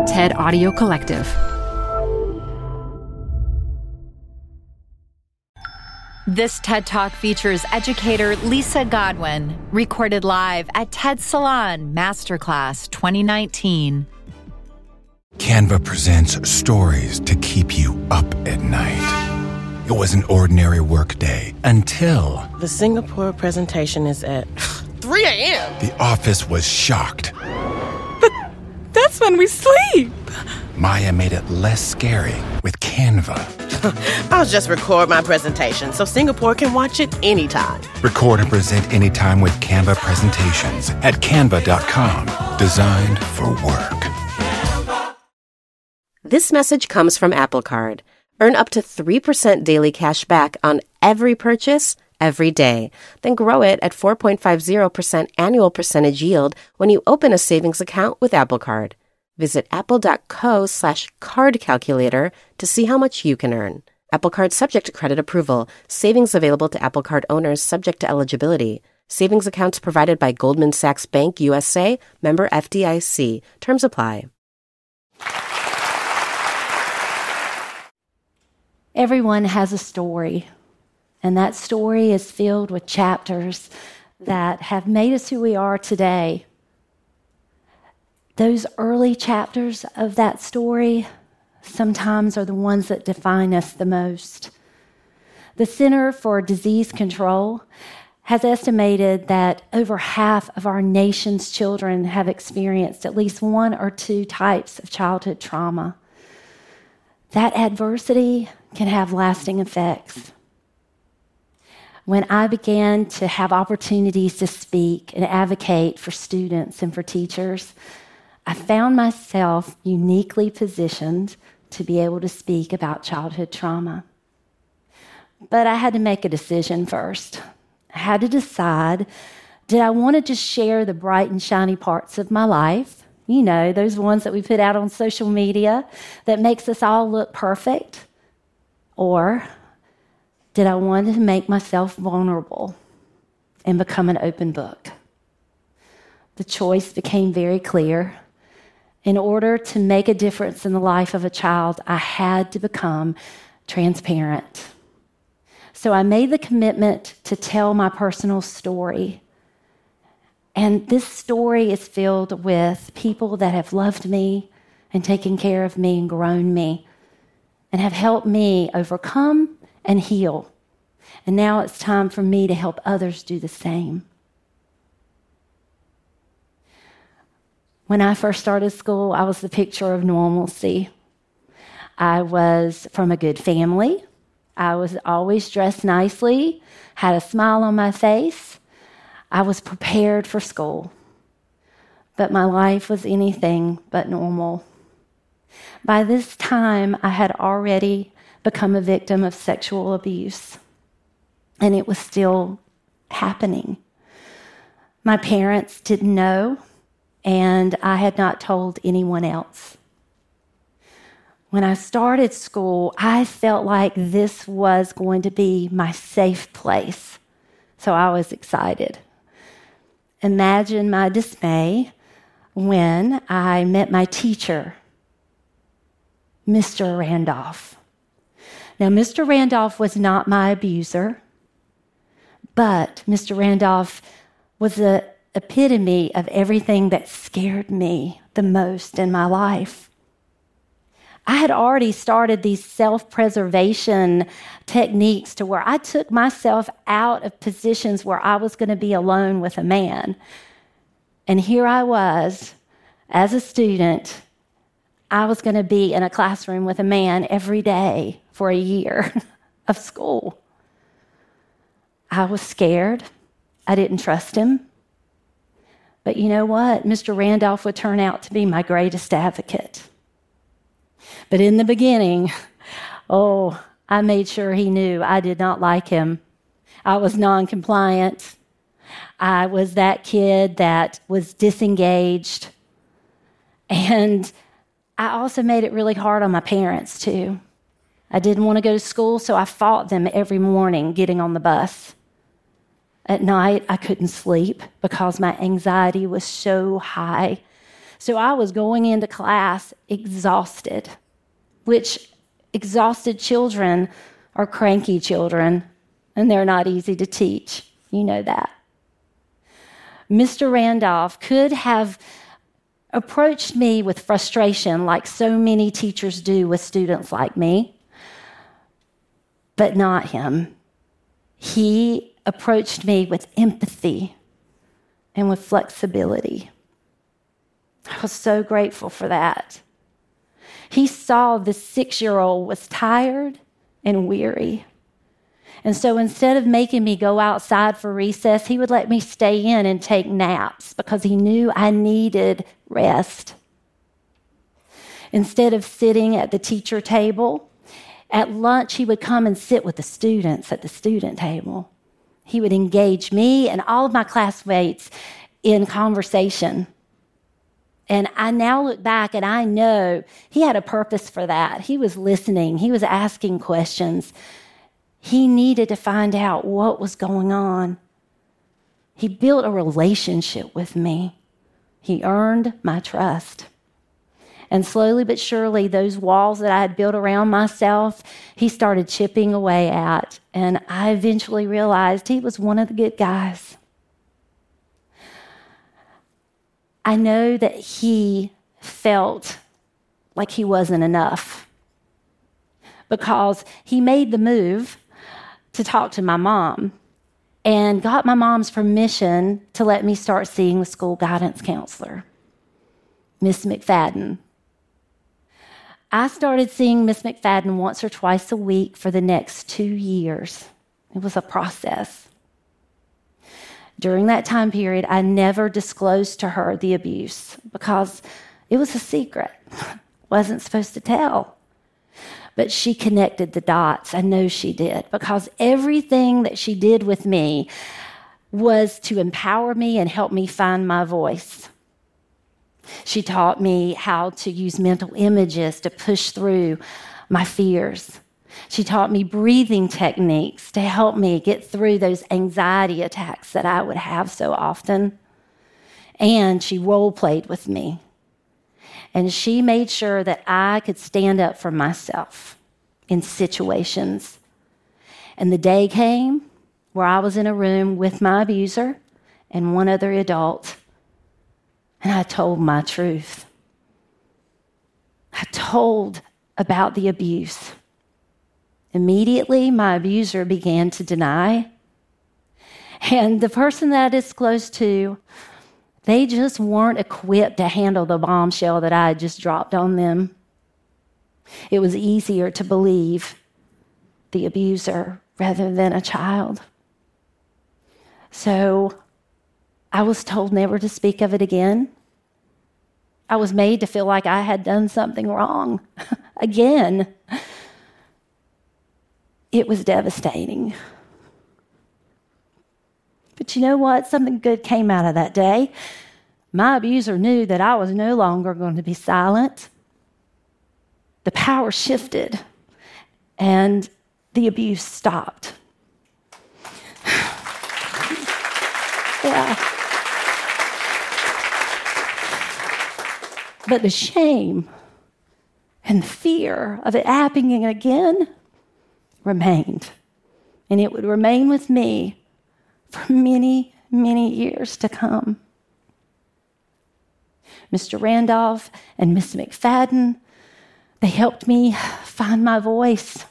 TED Audio Collective. This TED Talk features educator Lisa Godwin, recorded live at TED Salon Masterclass 2019. Canva presents stories to keep you up at night. It was an ordinary workday until... The Singapore presentation is at 3 a.m. The office was shocked. But that's when we sleep. Maya made it less scary with Canva. I'll just record my presentation so Singapore can watch it anytime. Record and present anytime with Canva presentations at canva.com. Designed for work. This message comes from Apple Card. Earn up to 3% daily cash back on every purchase, every day. Then grow it at 4.50% annual percentage yield when you open a savings account with Apple Card. Visit apple.co/card calculator to see how much you can earn. Apple Card subject to credit approval. Savings available to Apple Card owners subject to eligibility. Savings accounts provided by Goldman Sachs Bank USA, member FDIC. Terms apply. Everyone has a story, and that story is filled with chapters that have made us who we are today. Those early chapters of that story sometimes are the ones that define us the most. The Center for Disease Control has estimated that over half of our nation's children have experienced at least one or two types of childhood trauma. That adversity can have lasting effects. When I began to have opportunities to speak and advocate for students and for teachers, I found myself uniquely positioned to be able to speak about childhood trauma. But I had to make a decision first. I had to decide, did I want to just share the bright and shiny parts of my life? You know, those ones that we put out on social media that makes us all look perfect? Or did I want to make myself vulnerable and become an open book? The choice became very clear. In order to make a difference in the life of a child, I had to become transparent. So I made the commitment to tell my personal story. And this story is filled with people that have loved me and taken care of me and grown me and have helped me overcome and heal. And now it's time for me to help others do the same. When I first started school, I was the picture of normalcy. I was from a good family. I was always dressed nicely, had a smile on my face. I was prepared for school. But my life was anything but normal. By this time, I had already become a victim of sexual abuse, and it was still happening. My parents didn't know, and I had not told anyone else. When I started school, I felt like this was going to be my safe place, so I was excited. Imagine my dismay when I met my teacher, Mr. Randolph. Now, Mr. Randolph was not my abuser, but Mr. Randolph was the epitome of everything that scared me the most in my life. I had already started these self-preservation techniques to where I took myself out of positions where I was going to be alone with a man. And here I was, as a student, I was going to be in a classroom with a man every day for a year of school. I was scared. I didn't trust him. But you know what? Mr. Randolph would turn out to be my greatest advocate. But in the beginning, I made sure he knew I did not like him. I was non-compliant. I was that kid that was disengaged. And I also made it really hard on my parents, too. I didn't want to go to school, so I fought them every morning getting on the bus. At night, I couldn't sleep because my anxiety was so high. So I was going into class exhausted, which exhausted children are cranky children, and they're not easy to teach. You know that. Mr. Randolph could have approached me with frustration like so many teachers do with students like me, but not him. He approached me with empathy and with flexibility. I was so grateful for that. He saw this 6-year-old was tired and weary. And so instead of making me go outside for recess, he would let me stay in and take naps because he knew I needed rest. Instead of sitting at the teacher table, at lunch he would come and sit with the students at the student table. He would engage me and all of my classmates in conversation. And I now look back and I know he had a purpose for that. He was listening. He was asking questions. He needed to find out what was going on. He built a relationship with me. He earned my trust. And slowly but surely, those walls that I had built around myself, he started chipping away at. And I eventually realized he was one of the good guys. I know that he felt like he wasn't enough because he made the move to talk to my mom and got my mom's permission to let me start seeing the school guidance counselor, Miss McFadden. I started seeing Miss McFadden once or twice a week for the next 2 years. It was a process. During that time period, I never disclosed to her the abuse because it was a secret. Wasn't supposed to tell. But she connected the dots. I know she did, because everything that she did with me was to empower me and help me find my voice. She taught me how to use mental images to push through my fears. She taught me breathing techniques to help me get through those anxiety attacks that I would have so often. And she role-played with me. And she made sure that I could stand up for myself in situations. And the day came where I was in a room with my abuser and one other adult, and I told my truth. I told about the abuse. Immediately, my abuser began to deny. And the person that I disclosed to, they just weren't equipped to handle the bombshell that I had just dropped on them. It was easier to believe the abuser rather than a child. So I was told never to speak of it again. I was made to feel like I had done something wrong again. It was devastating. But you know what? Something good came out of that day. My abuser knew that I was no longer going to be silent. The power shifted, and the abuse stopped. Yeah. But the shame and the fear of it happening again remained. And it would remain with me for many, many years to come. Mr. Randolph and Miss McFadden, they helped me find my voice.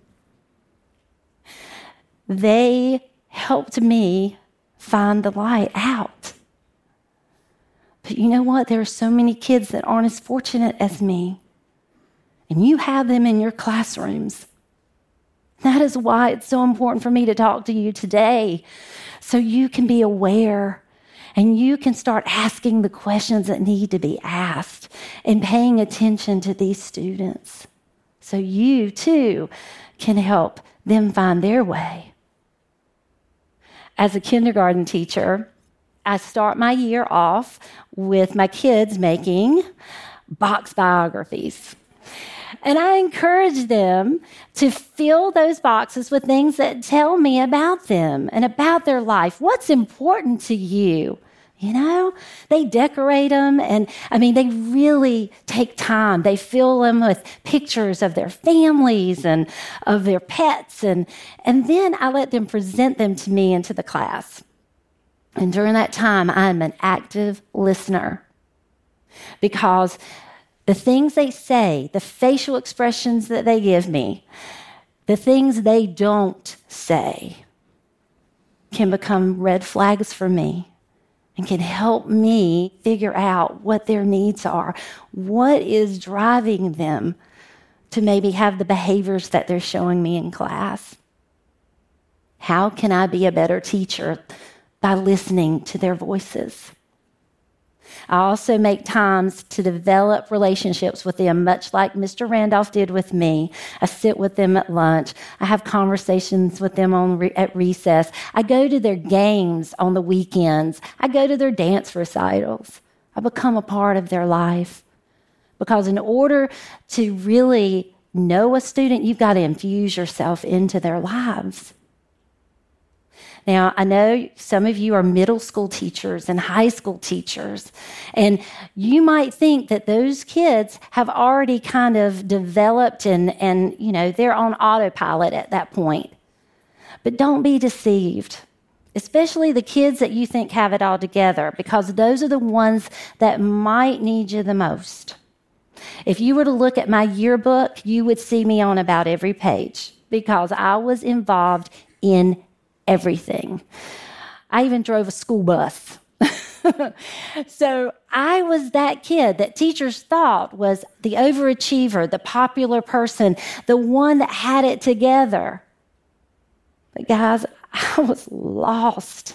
They helped me find the light out. But you know what? There are so many kids that aren't as fortunate as me. And you have them in your classrooms. That is why it's so important for me to talk to you today, so you can be aware and you can start asking the questions that need to be asked and paying attention to these students so you too can help them find their way. As a kindergarten teacher, I start my year off with my kids making box biographies. And I encourage them to fill those boxes with things that tell me about them and about their life. What's important to you? You know, they decorate them, and they really take time. They fill them with pictures of their families and of their pets, and then I let them present them to me into the class. And during that time, I'm an active listener, because the things they say, the facial expressions that they give me, the things they don't say can become red flags for me and can help me figure out what their needs are, what is driving them to maybe have the behaviors that they're showing me in class. How can I be a better teacher? By listening to their voices. I also make times to develop relationships with them, much like Mr. Randolph did with me. I sit with them at lunch. I have conversations with them at recess. I go to their games on the weekends. I go to their dance recitals. I become a part of their life. Because in order to really know a student, you've got to infuse yourself into their lives. Now, I know some of you are middle school teachers and high school teachers, and you might think that those kids have already kind of developed and they're on autopilot at that point. But don't be deceived, especially the kids that you think have it all together, because those are the ones that might need you the most. If you were to look at my yearbook, you would see me on about every page, because I was involved in everything. I even drove a school bus. So I was that kid that teachers thought was the overachiever, the popular person, the one that had it together. But guys, I was lost.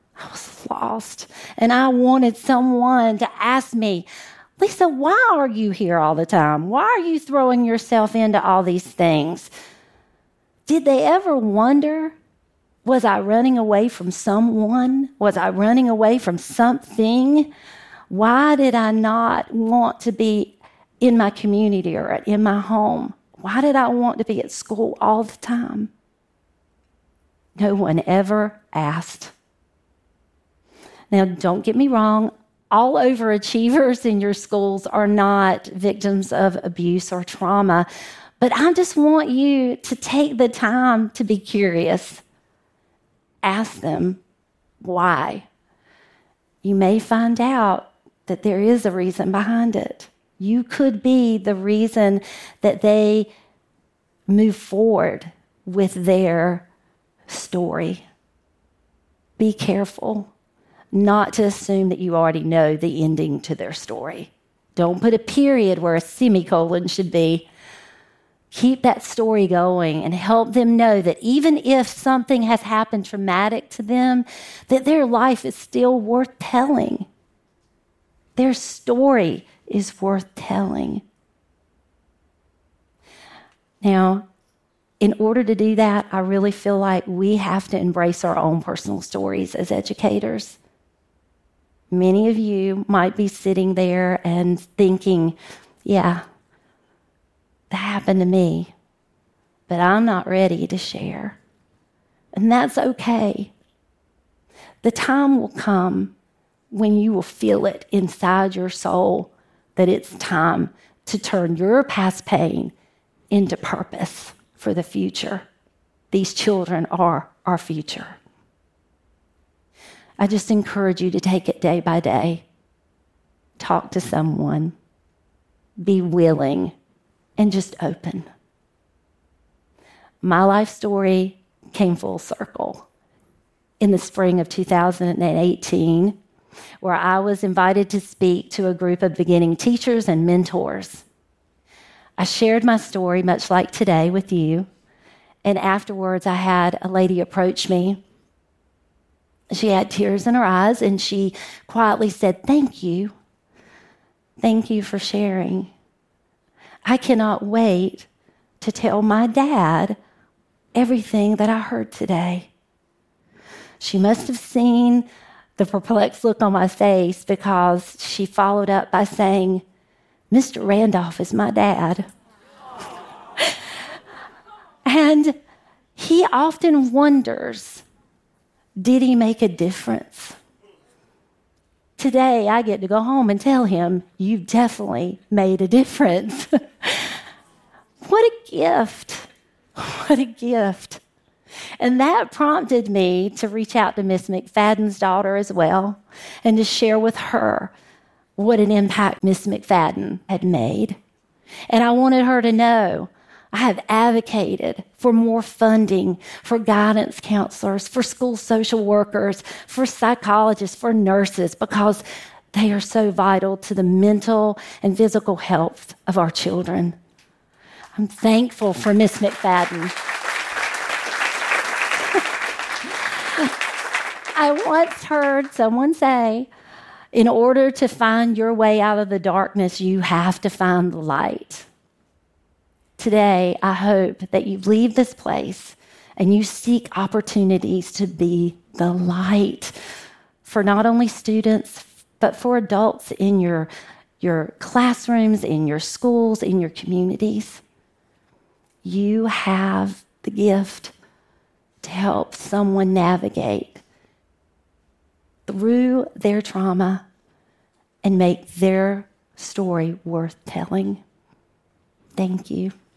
And I wanted someone to ask me, Lisa, why are you here all the time? Why are you throwing yourself into all these things? Did they ever wonder, was I running away from someone? Was I running away from something? Why did I not want to be in my community or in my home? Why did I want to be at school all the time? No one ever asked. Now, don't get me wrong. All overachievers in your schools are not victims of abuse or trauma, but I just want you to take the time to be curious. Ask them why. You may find out that there is a reason behind it. You could be the reason that they move forward with their story. Be careful not to assume that you already know the ending to their story. Don't put a period where a semicolon should be. Keep that story going and help them know that even if something has happened traumatic to them, that their life is still worth telling. Their story is worth telling. Now, in order to do that, I really feel like we have to embrace our own personal stories as educators. Many of you might be sitting there and thinking, yeah, that happened to me, but I'm not ready to share. And that's okay. The time will come when you will feel it inside your soul that it's time to turn your past pain into purpose for the future. These children are our future. I just encourage you to take it day by day. Talk to someone. Be willing. And just open. My life story came full circle in the spring of 2018, where I was invited to speak to a group of beginning teachers and mentors. I shared my story, much like today, with you, and afterwards I had a lady approach me. She had tears in her eyes, and she quietly said, "Thank you. Thank you for sharing. I cannot wait to tell my dad everything that I heard today." She must have seen the perplexed look on my face, because she followed up by saying, "Mr. Randolph is my dad." And he often wonders, did he make a difference? Today, I get to go home and tell him, you've definitely made a difference. What a gift. What a gift. And that prompted me to reach out to Miss McFadden's daughter as well and to share with her what an impact Miss McFadden had made. And I wanted her to know I have advocated for more funding for guidance counselors, for school social workers, for psychologists, for nurses, because they are so vital to the mental and physical health of our children. I'm thankful for Miss McFadden. I once heard someone say, in order to find your way out of the darkness, you have to find the light. Today, I hope that you leave this place and you seek opportunities to be the light for not only students, but for adults in your classrooms, in your schools, in your communities. You have the gift to help someone navigate through their trauma and make their story worth telling. Thank you.